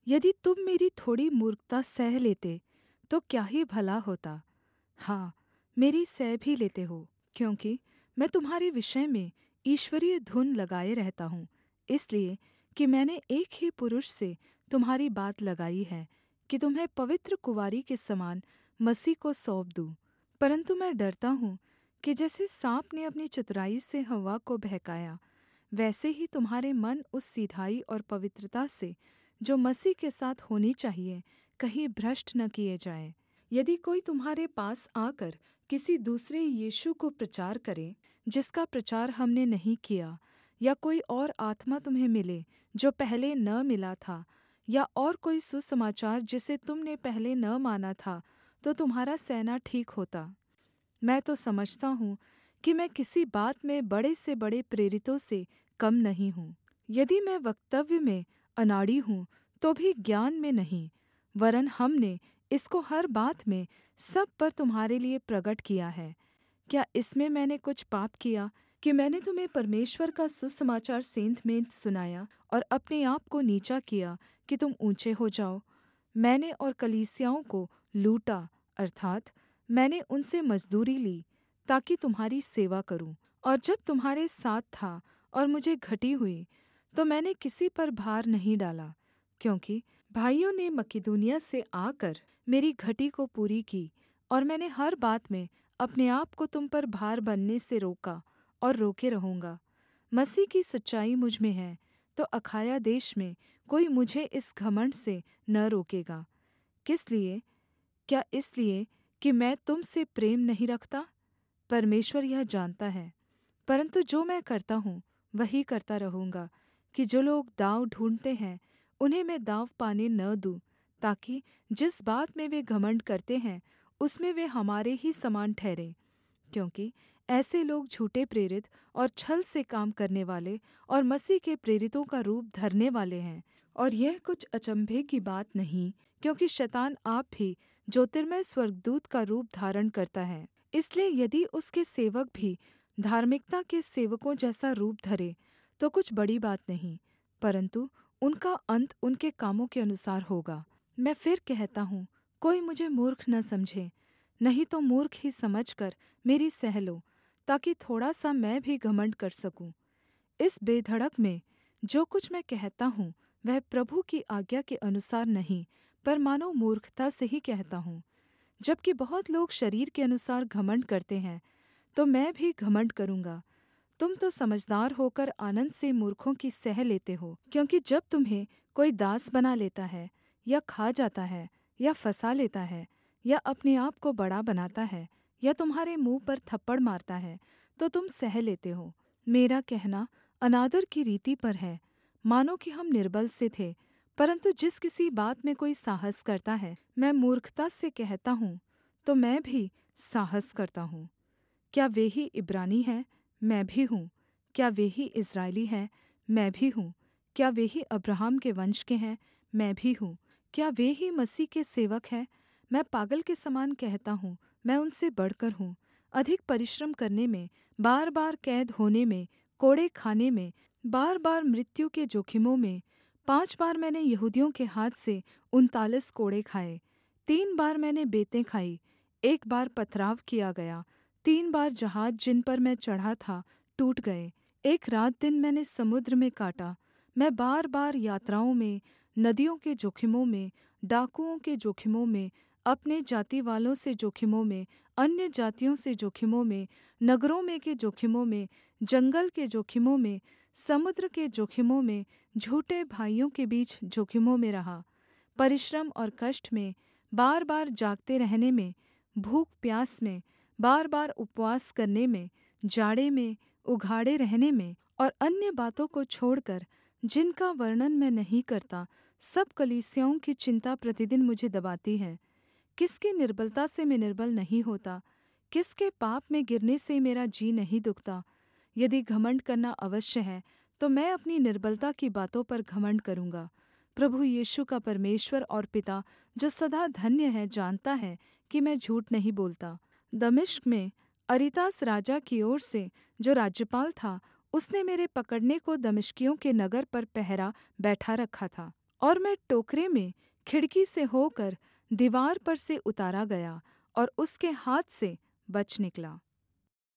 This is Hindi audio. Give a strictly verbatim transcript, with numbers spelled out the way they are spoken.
यदि तुम मेरी थोड़ी मूर्खता सह लेते तो क्या ही भला होता। हाँ, मेरी सह भी लेते हो, क्योंकि मैं तुम्हारे विषय में ईश्वरीय धुन लगाए रहता हूँ, इसलिए कि मैंने एक ही पुरुष से तुम्हारी बात लगाई है कि तुम्हें पवित्र कुँवारी के समान मसीह को सौंप दूँ। परन्तु मैं डरता हूँ कि जैसे साँप ने अपनी चतुराई से हव्वा को बहकाया, वैसे ही तुम्हारे मन उस सिधाई और पवित्रता से जो मसीह के साथ होनी चाहिए कहीं भ्रष्ट न किए जाएँ। यदि कोई तुम्हारे पास आकर किसी दूसरे यीशु को प्रचार करे जिसका प्रचार हमने नहीं किया, या कोई और आत्मा तुम्हें मिले जो पहले न मिला था, या और कोई सुसमाचार जिसे तुमने पहले न माना था, तो तुम्हारा सहना ठीक होता। मैं तो समझता हूँ कि मैं किसी बात में बड़े से बड़े प्रेरितों से कम नहीं हूँ। यदि मैं वक्तव्य में अनाड़ी हूँ तो भी ज्ञान में नहीं, वरन् हमने इसको हर बात में सब पर तुम्हारे लिए प्रगट किया है। क्या इसमें मैंने कुछ पाप किया कि मैंने तुम्हें परमेश्वर का सुसमाचार सेंतमेंत सुनाया और अपने आप को नीचा किया कि तुम ऊँचे हो जाओ? मैंने और कलीसियाओं को लूटा, अर्थात् मैंने उनसे मजदूरी ली ताकि तुम्हारी सेवा करूँ। और जब तुम्हारे साथ था और मुझे घटी हुई, तो मैंने किसी पर भार नहीं डाला, क्योंकि भाइयों ने मकिदुनिया से आकर मेरी घटी को पूरी की, और मैंने हर बात में अपने आप को तुम पर भार बनने से रोका और रोके रहूँगा। मसीह की सच्चाई मुझ में है, तो अखाया देश में कोई मुझे इस घमण्ड से न रोकेगा। किस लिए? क्या इसलिए कि मैं तुम से प्रेम नहीं रखता? परमेश्वर यह जानता है। परन्तु जो मैं करता हूँ वही करता रहूँगा, कि जो लोग दाँव ढूँढ़ते हैं उन्हें मैं दाँव पाने न दूँ, ताकि जिस बात में वे घमण्ड करते हैं उसमें वे हमारे ही समान ठहरें। क्योंकि ऐसे लोग झूठे प्रेरित और छल से काम करने वाले और मसीह के प्रेरितों का रूप धरने वाले हैं। और यह कुछ अचम्भे की बात नहीं, क्योंकि शैतान आप भी ज्योतिर्मय स्वर्गदूत का रूप धारण करता है। इसलिए यदि उसके सेवक भी धार्मिकता के सेवकों जैसा रूप धरे तो कुछ बड़ी बात नहीं, परन्तु उनका अंत उनके कामों के अनुसार होगा। मैं फिर कहता हूँ, कोई मुझे मूर्ख न समझे, नहीं तो मूर्ख ही समझकर मेरी सह लो, ताकि थोड़ा सा मैं भी घमण्ड कर सकूँ। इस बेधड़क में जो कुछ मैं कहता हूँ वह प्रभु की आज्ञा के अनुसार नहीं, पर मानो मूर्खता से ही कहता हूँ। जबकि बहुत लोग शरीर के अनुसार घमण्ड करते हैं, तो मैं भी घमण्ड करूँगा। तुम तो समझदार होकर आनन्द से मूर्खों की सह लेते हो, क्योंकि जब तुम्हें कोई दास बना लेता है, या खा जाता है, या फँसा लेता है, या अपने आप को बड़ा बनाता है, या तुम्हारे मुँह पर थप्पड़ मारता है, तो तुम सह लेते हो। मेरा कहना अनादर की रीति पर है, मानो कि हम निर्बल से थे। परन्तु जिस किसी बात में कोई साहस करता है, मैं मूर्खता से कहता हूँ, तो मैं भी साहस करता हूँ। क्या वे ही इब्रानी हैं? मैं भी हूँ। क्या वे ही इस्राएली हैं? मैं भी हूँ। क्या वे ही अब्राहम के वंश के हैं? मैं भी हूँ। क्या वे ही मसीह के सेवक हैं? मैं पागल के समान कहता हूँ, मैं उनसे बढ़कर हूँ। अधिक परिश्रम करने में, बार बार कैद होने में, कोड़े खाने में, बार बार मृत्यु के जोखिमों में। पाँच बार मैंने यहूदियों के हाथ से उनतालीस कोड़े खाए। तीन बार मैंने बेतें खाई, एक बार पथराव किया गया। तीन बार जहाज जिन पर मैं चढ़ा था टूट गए। एक रात दिन मैंने समुद्र में काटा। मैं बार बार यात्राओं में, नदियों के जोखिमों में, डाकुओं के जोखिमों में, अपने जाति वालों से जोखिमों में, अन्य जातियों से जोखिमों में, नगरों में के जोखिमों में, जंगल के जोखिमों में, समुद्र के जोखिमों में, झूठे भाइयों के बीच जोखिमों में रहा। परिश्रम और कष्ट में, बार बार जागते रहने में, भूख प्यास में, बार बार उपवास करने में, जाड़े में, उघाड़े रहने में, और अन्य बातों को छोड़कर जिनका वर्णन मैं नहीं करता, सब कलीसियाओं की चिंता प्रतिदिन मुझे दबाती है। किसकी निर्बलता से मैं निर्बल नहीं होता? किसके पाप में गिरने से मेरा जी नहीं दुखता? यदि घमण्ड करना अवश्य है, तो मैं अपनी निर्बलता की बातों पर घमण्ड करूँगा। प्रभु यीशु का परमेश्वर और पिता, जो सदा धन्य है, जानता है कि मैं झूठ नहीं बोलता। दमिश्क में अरितास राजा की ओर से जो राज्यपाल था, उसने मेरे पकड़ने को दमिश्कियों के नगर पर पहरा बैठा रखा था। और मैं टोकरे में खिड़की से होकर दीवार पर से उतारा गया और उसके हाथ से बच निकला।